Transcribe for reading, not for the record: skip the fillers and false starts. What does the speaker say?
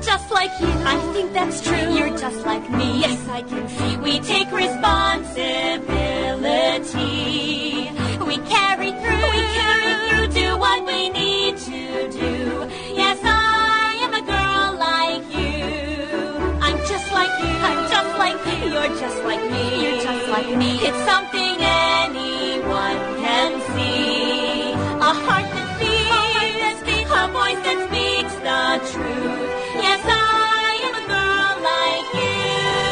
just like you. I think that's true. You're just like me. Yes, I can see. We take responsibility. We carry through, do what we need to do. Yes, I am a girl like you. I'm just like you. I'm just like you. You're just like me. You're just like me. It's something anyone can see. A heart that